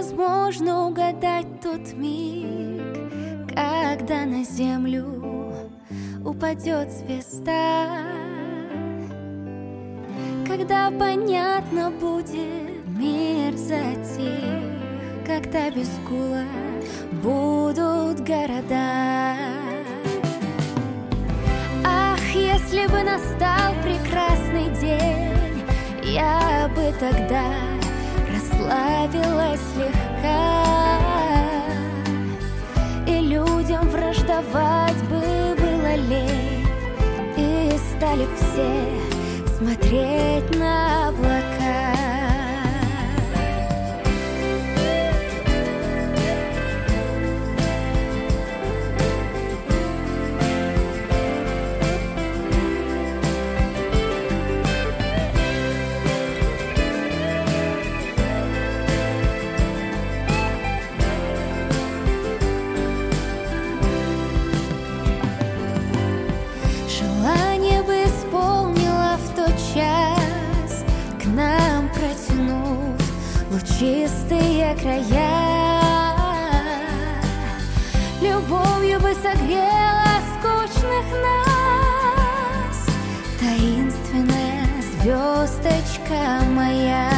невозможно угадать тот миг, когда на землю упадет звезда, когда понятно будет, мир затих, когда без гула будут города. Ах, если бы настал прекрасный день, я бы тогда расслабилась слегка, и людям враждовать бы было лень, и стали все смотреть на облака. Желание бы исполнила в тот час, к нам протянув лучистые края, любовью бы согрела скучных нас таинственная звездочка моя.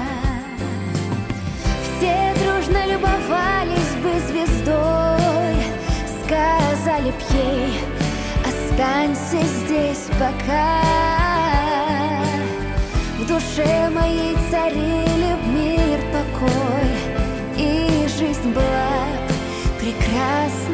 Все дружно любовались бы звездой, сказали б ей: останься здесь пока. В душе моей царили б мир, покой, и жизнь была прекрасна.